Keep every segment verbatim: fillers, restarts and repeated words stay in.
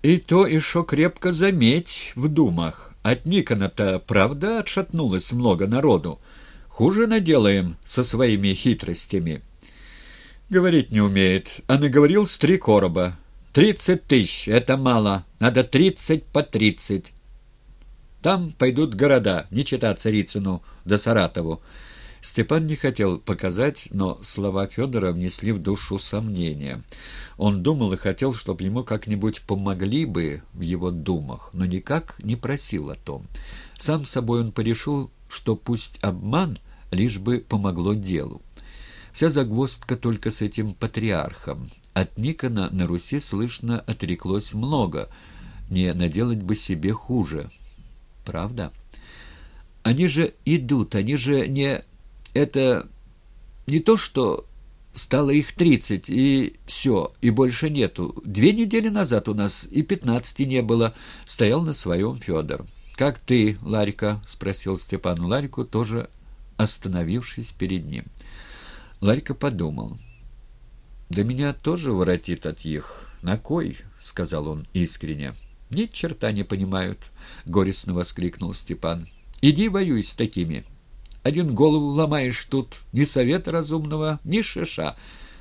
И то еще крепко заметь в думах. От Никона-то, правда, отшатнулось много народу. Хуже наделаем со своими хитростями. Говорить не умеет, а наговорил с три короба. Тридцать тысяч — это мало, надо тридцать по тридцать. Там пойдут города, не чита Царицыну да Саратову. Степан не хотел показать, но слова Федора внесли в душу сомнения. Он думал и хотел, чтобы ему как-нибудь помогли бы в его думах, но никак не просил о том. Сам собой он порешил, что пусть обман, лишь бы помогло делу. Вся загвоздка только с этим патриархом. От Никона на Руси, слышно, отреклось много. Не наделать бы себе хуже. Правда? Они же идут, они же не... Это не то, что стало их тридцать, и все, и больше нету. Две недели назад у нас и пятнадцати не было. Стоял на своем Федор. «Как ты, Ларька?» — спросил Степан Ларьку, тоже остановившись перед ним. Ларька подумал. «Да меня тоже воротит от их. На кой?» — сказал он искренне. «Ни черта не понимают», — горестно воскликнул Степан. «Иди воюй с такими. Один голову ломаешь тут, ни совета разумного, ни шиша.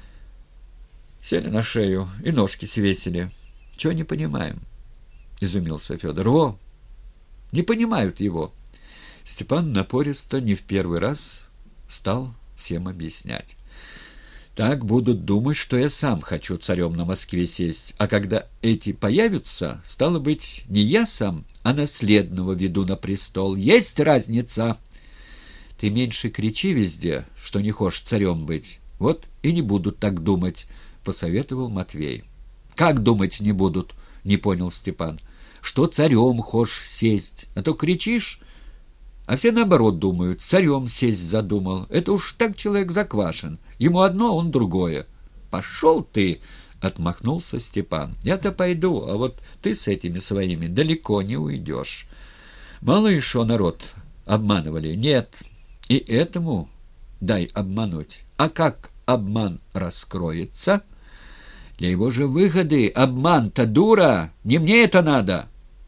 Сели на шею и ножки свесили. Чего не понимаем?» — изумился Федор. «Во! Не понимают его». Степан напористо не в первый раз стал всем объяснять. «Так будут думать, что я сам хочу царем на Москве сесть, а когда эти появятся, стало быть, не я сам, а наследного веду на престол. Есть разница!» «Ты меньше кричи везде, что не хочешь царем быть. Вот и не будут так думать», — посоветовал Матвей. «Как думать не будут?» — не понял Степан. «Что царем хочешь сесть, а то кричишь, а все наоборот думают, царем сесть задумал. Это уж так человек заквашен. Ему одно, он другое». «Пошел ты!» — отмахнулся Степан. «Я-то пойду, а вот ты с этими своими далеко не уйдешь. Мало еще народ обманывали. Нет, и этому дай обмануть. А как обман раскроется? Для его же выгоды обман-то, дура, не мне это надо».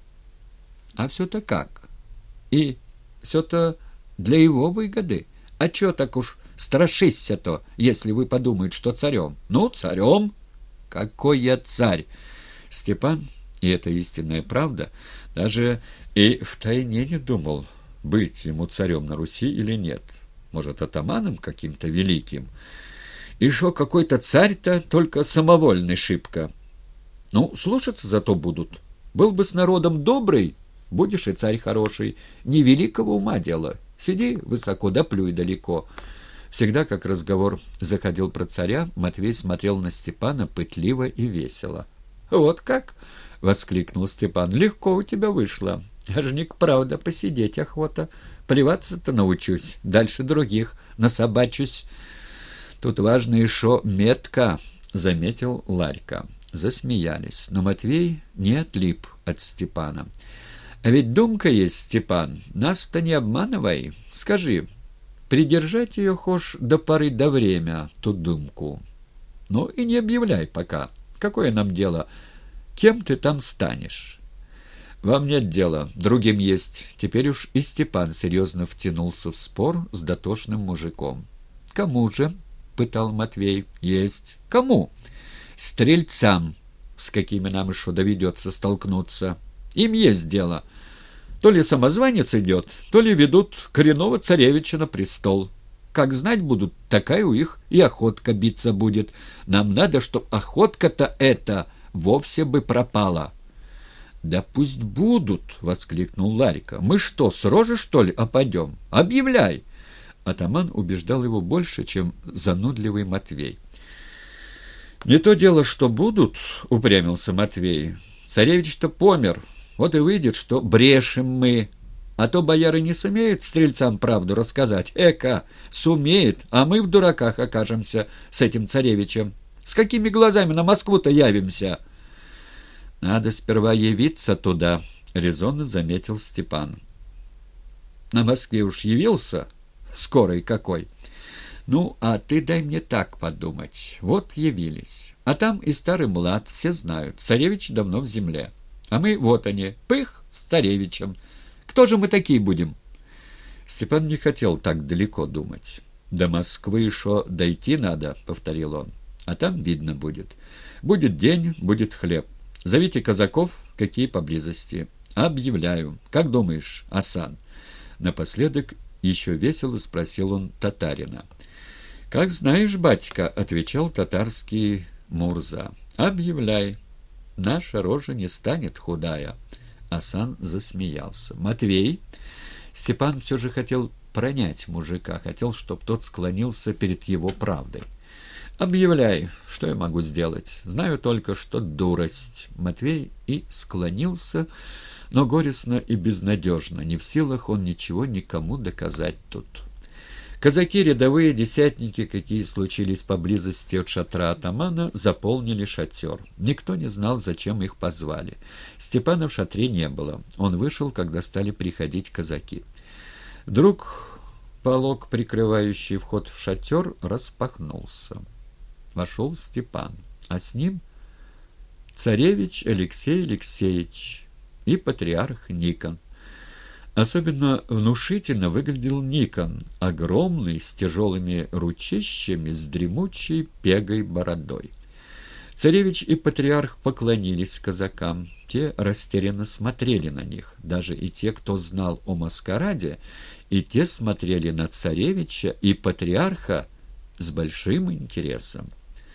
«А все-то как? И все-то для его выгоды? А че так уж страшишься-то, если вы подумаете, что царем? Ну, царем. Какой я царь!» Степан, и это истинная правда, даже и втайне не думал, быть ему царем на Руси или нет. Может, атаманом каким-то великим. И шо какой-то царь-то только самовольный шибко. Ну, слушаться зато будут. Был бы с народом добрый, будешь и царь хороший. Не великого ума дело. Сиди высоко, да плюй далеко. Всегда, как разговор заходил про царя, Матвей смотрел на Степана пытливо и весело. «Вот как?» — воскликнул Степан. «Легко у тебя вышло. Ажник, правда, посидеть охота. Плеваться-то научусь, дальше других насобачусь». «Тут важно еще метка», — заметил Ларька. Засмеялись, но Матвей не отлип от Степана. «А ведь думка есть, Степан, нас-то не обманывай. Скажи, придержать ее хошь до поры до время, ту думку? Ну и не объявляй пока. Какое нам дело? Кем ты там станешь?» «Вам нет дела, другим есть». Теперь уж и Степан серьезно втянулся в спор с дотошным мужиком. «Кому же?» — пытал Матвей. «Есть. Кому?» «Стрельцам, с какими нам еще доведется столкнуться. Им есть дело. То ли самозванец идет, то ли ведут коренного царевича на престол. Как знать будут, такая у их и охотка биться будет. Нам надо, чтоб охотка-то эта вовсе бы пропала». «Да пусть будут!» — воскликнул Ларька. «Мы что, с рожи, что ли, опадем? Объявляй!» Атаман убеждал его больше, чем занудливый Матвей. «Не то дело, что будут», — упрямился Матвей. «Царевич-то помер, вот и выйдет, что брешем мы. А то бояры не сумеют стрельцам правду рассказать. Эка, сумеет, а мы в дураках окажемся с этим царевичем. С какими глазами на Москву-то явимся?» «Надо сперва явиться туда», — резонно заметил Степан. «На Москве уж явился, скорый какой. Ну, а ты дай мне так подумать. Вот явились. А там и старый млад, все знают. Царевич давно в земле. А мы, вот они, пых, с царевичем. Кто же мы такие будем?» Степан не хотел так далеко думать. «До Москвы еще дойти надо», — повторил он. «А там видно будет. Будет день, будет хлеб. Зовите казаков, какие поблизости. Объявляю. Как думаешь, Асан?» Напоследок еще весело спросил он татарина. «Как знаешь, батька», — отвечал татарский Мурза. «Объявляй. Наша рожа не станет худая». Асан засмеялся. «Матвей?» Степан все же хотел пронять мужика, хотел, чтобы тот склонился перед его правдой. «Объявляй, что я могу сделать. Знаю только, что дурость». Матвей и склонился, но горестно и безнадежно. Не в силах он ничего никому доказать тут. Казаки, рядовые десятники, какие случились поблизости от шатра атамана, заполнили шатер. Никто не знал, зачем их позвали. Степана в шатре не было. Он вышел, когда стали приходить казаки. Вдруг полог, прикрывающий вход в шатер, распахнулся. Вошел Степан, а с ним царевич Алексей Алексеевич и патриарх Никон. Особенно внушительно выглядел Никон, огромный, с тяжелыми ручищами, с дремучей пегой бородой. Царевич и патриарх поклонились казакам. Те растерянно смотрели на них. Даже и те, кто знал о маскараде, и те смотрели на царевича и патриарха с большим интересом.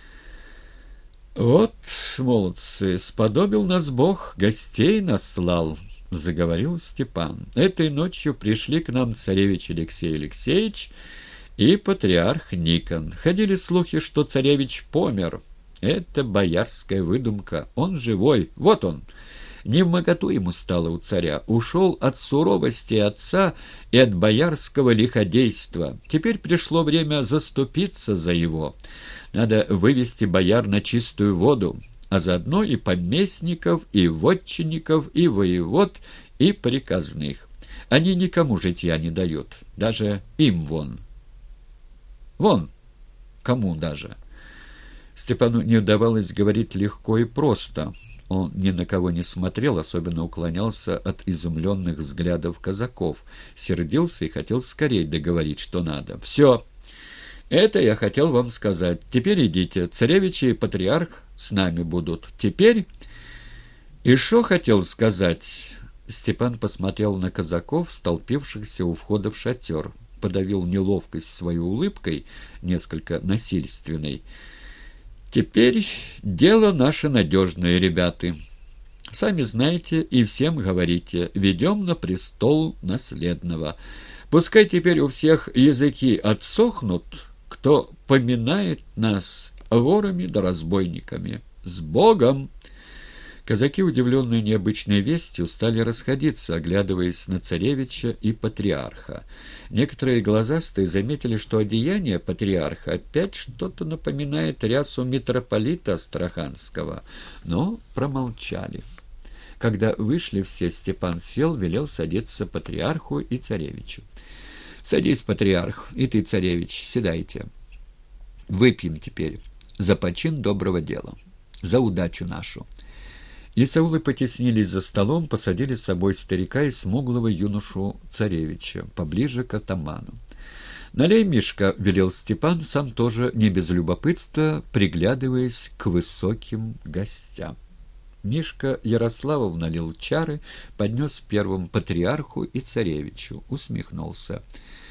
«Вот, молодцы, сподобил нас Бог, гостей наслал», — заговорил Степан. «Этой ночью пришли к нам царевич Алексей Алексеевич и патриарх Никон. Ходили слухи, что царевич помер. Это боярская выдумка. Он живой. Вот он. Невмоготу ему стало у царя. Ушел от суровости отца и от боярского лиходейства. Теперь пришло время заступиться за его. Надо вывести бояр на чистую воду, а заодно и поместников, и вотчинников, и воевод, и приказных. Они никому житья не дают, даже им вон. Вон, кому даже». Степану не удавалось говорить легко и просто. Он ни на кого не смотрел, особенно уклонялся от изумленных взглядов казаков, сердился и хотел скорее договорить, что надо. «Все, это я хотел вам сказать. Теперь идите, царевич и патриарх с нами будут. Теперь...» «И шо хотел сказать?» Степан посмотрел на казаков, столпившихся у входа в шатер, подавил неловкость своей улыбкой, несколько насильственной. «Теперь дело наше надежное, ребята. Сами знаете и всем говорите, ведем на престол наследного. Пускай теперь у всех языки отсохнут, кто поминает нас ворами да разбойниками. С Богом!» Казаки, удивленные необычной вестью, стали расходиться, оглядываясь на царевича и патриарха. Некоторые глазастые заметили, что одеяние патриарха опять что-то напоминает рясу митрополита Астраханского, но промолчали. Когда вышли все, Степан сел, велел садиться патриарху и царевичу. «Садись, патриарх, и ты, царевич, седайте. Выпьем теперь за почин доброго дела, за удачу нашу». Исаулы потеснились за столом, посадили с собой старика и смуглого юношу царевича, поближе к атаману. «Налей, Мишка», — велел Степан, сам тоже не без любопытства, приглядываясь к высоким гостям. Мишка Ярославов налил чары, поднес первым патриарху и царевичу, усмехнулся.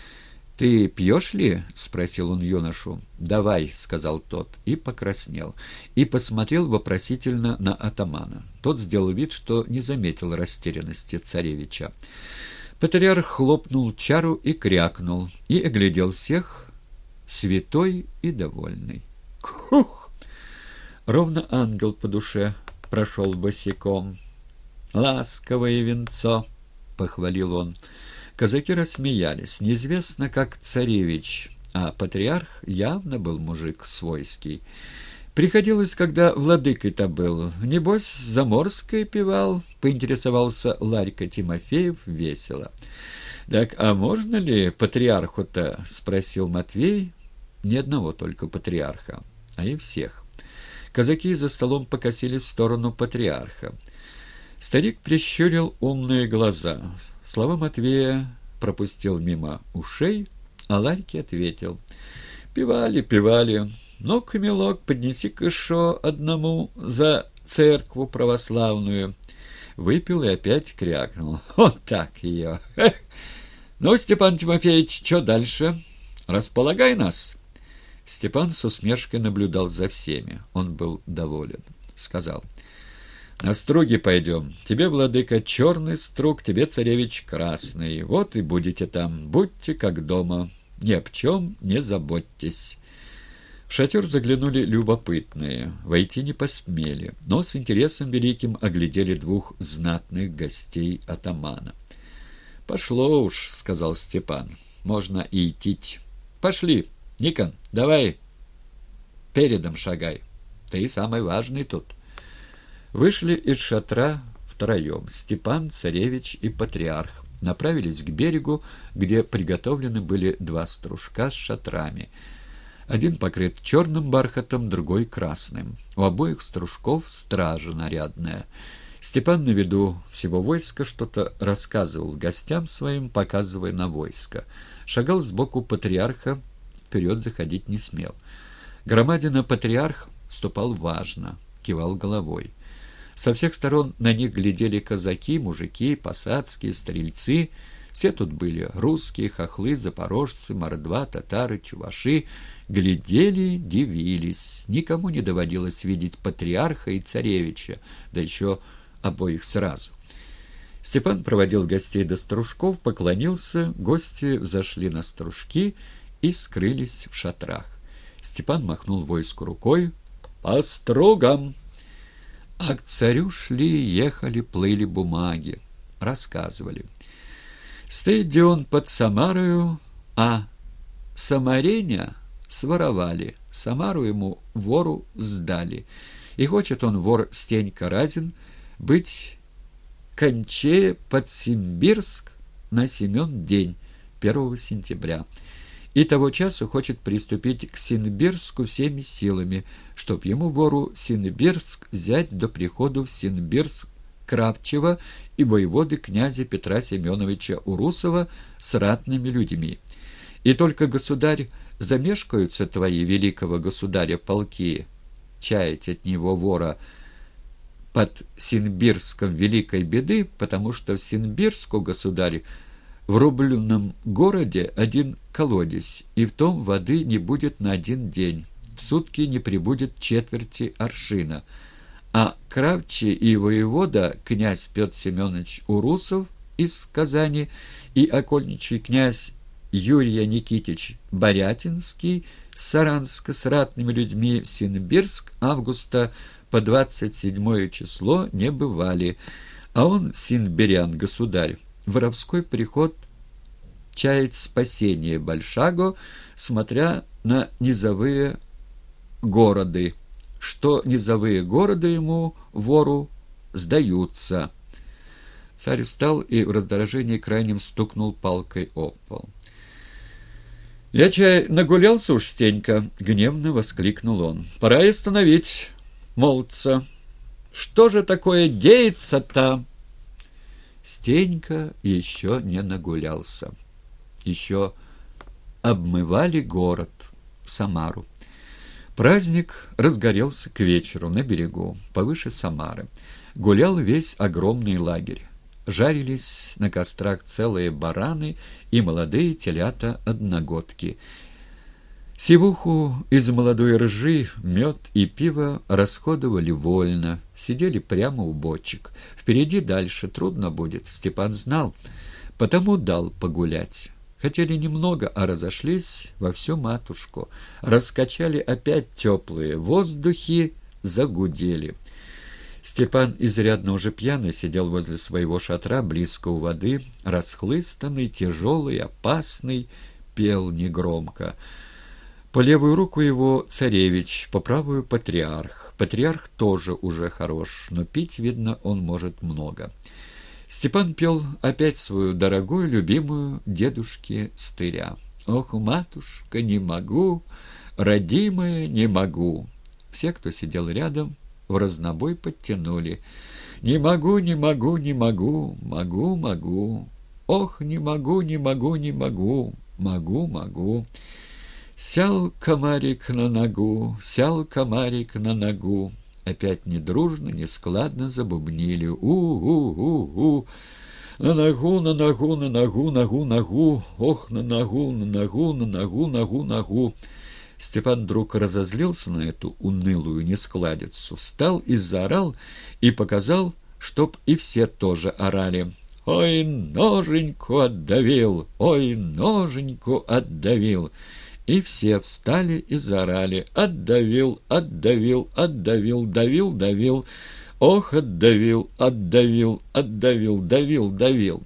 «Ты пьешь ли?» — спросил он юношу. «Давай», — сказал тот, и покраснел, и посмотрел вопросительно на атамана. Тот сделал вид, что не заметил растерянности царевича. Патриарх хлопнул чару и крякнул, и оглядел всех, святой и довольный. «Хух!» Ровно ангел по душе прошел босиком. «Ласковое венцо!» — похвалил он. Казаки рассмеялись. Неизвестно, как царевич, а патриарх явно был мужик свойский. Приходилось, когда владыкой-то был. Небось, заморское певал, поинтересовался Ларька Тимофеев весело. «Так, а можно ли патриарху-то?» — спросил Матвей. Ни одного только патриарха, а и всех. Казаки за столом покосились в сторону патриарха. Старик прищурил умные глаза. Слова Матвея пропустил мимо ушей, а Ларьке ответил: «Пивали, пивали. Ну-ка, милок, поднеси-ка еще одному за церкву православную». Выпил и опять крякнул. Вот так ее. Эх. Ну, Степан Тимофеевич, что дальше? Располагай нас. Степан с усмешкой наблюдал за всеми. Он был доволен. Сказал: «На струги пойдем. Тебе, владыка, черный струг, тебе, царевич, красный. Вот и будете там. Будьте как дома. Ни об чем не заботьтесь». В шатер заглянули любопытные. Войти не посмели, но с интересом великим оглядели двух знатных гостей атамана. «Пошло уж», — сказал Степан. «Можно и идти. Пошли. Никон, давай передом шагай. Ты самый важный тут». Вышли из шатра втроем: Степан, царевич и патриарх. Направились к берегу, где приготовлены были два стружка с шатрами. Один покрыт черным бархатом, другой красным. У обоих стружков стража нарядная. Степан на виду всего войска что-то рассказывал гостям своим, показывая на войско. Шагал сбоку патриарха, вперед заходить не смел. Громадина патриарх ступал важно, кивал головой. Со всех сторон на них глядели казаки, мужики, посадские, стрельцы. Все тут были: русские, хохлы, запорожцы, мордва, татары, чуваши. Глядели, дивились. Никому не доводилось видеть патриарха и царевича, да еще обоих сразу. Степан проводил гостей до стружков, поклонился, гости взошли на стружки и скрылись в шатрах. Степан махнул войску рукой: «По стругам!» А к царю шли, ехали, плыли бумаги, рассказывали. Стоит где он под Самарою, а самареня своровали, Самару ему вору сдали. И хочет он, вор Стенька Разин, быть конче под Симбирск на Семен день, первого сентября. И того часу хочет приступить к Синбирску всеми силами, чтоб ему, вору, Синбирск взять до приходу в Синбирск Кравчева и воеводы князя Петра Семеновича Урусова с ратными людьми. И только, государь, замешкаются твои, великого государя, полки, чаять от него, вора, под Синбирском великой беды, потому что в Синбирску, государь, в рубленном городе один колодец, и в том воды не будет на один день, в сутки не прибудет четверти аршина. А Кравчий и воевода князь Петр Семенович Урусов из Казани и окольничий князь Юрий Никитич Борятинский с Саранска с ратными людьми в Синбирск августа по двадцать седьмое число не бывали, а он, синбирян, государь, воровской приход чает спасение Большаго, смотря на низовые города, что низовые города ему, вору, сдаются. Царь встал и в раздражении крайнем стукнул палкой об пол. «Я, чай, нагулялся уж, Стенька!» — гневно воскликнул он. «Пора и остановить молодца. Что же такое деется-то?» Стенька еще не нагулялся. Еще обмывали город, Самару. Праздник разгорелся к вечеру на берегу, повыше Самары. Гулял весь огромный лагерь. Жарились на кострах целые бараны и молодые телята-одногодки. Сивуху из молодой ржи, мед и пиво расходовали вольно, сидели прямо у бочек. Впереди дальше трудно будет, Степан знал, потому дал погулять. Хотели немного, а разошлись во всю матушку. Раскачали опять теплые воздухи, загудели. Степан, изрядно уже пьяный, сидел возле своего шатра, близко у воды, расхлыстанный, тяжелый, опасный, пел негромко. По левую руку его царевич, по правую патриарх. Патриарх тоже уже хорош, но пить, видно, он может много. Степан пел опять свою дорогую, любимую дедушке Стыря. «Ох, матушка, не могу, родимая, не могу». Все, кто сидел рядом, в разнобой подтянули. Не могу, не могу, не могу, могу, могу. Ох, не могу, не могу, не могу, могу, могу. Сял комарик на ногу, сял комарик на ногу. Опять недружно, нескладно забубнили. У-у-у-у. На ногу, на ногу, на ногу, ногу, ногу. Ох, на ногу, на ногу, на ногу, ногу, ногу. Степан вдруг разозлился на эту унылую нескладицу, встал и заорал, и показал, чтоб и все тоже орали. «Ой, ноженьку отдавил! Ой, ноженьку отдавил!» И все встали и заорали. «Отдавил, отдавил, отдавил, давил, давил! Ох, отдавил, отдавил, отдавил, давил, давил!»